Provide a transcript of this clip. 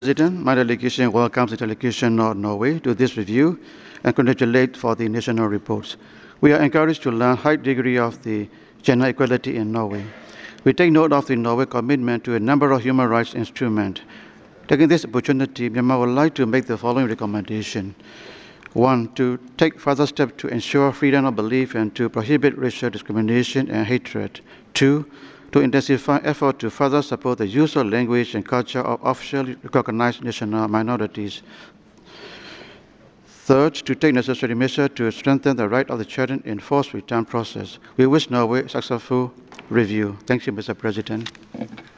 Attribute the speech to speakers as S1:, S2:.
S1: President, my delegation welcomes the delegation of Norway to this review and congratulate for the national reports. We are encouraged to learn high degree of the gender equality in Norway. We take note of the Norway commitment to a number of human rights instruments. Taking this opportunity, Myanmar would like to make the following recommendation. One, to take further steps to ensure freedom of belief and to prohibit racial discrimination and hatred. Two, to intensify effort to further support the use of language and culture of officially recognized national minorities. Third, to take necessary measures to strengthen the right of the children in forced return process. We wish Norway a successful review. Thank you, Mr. President.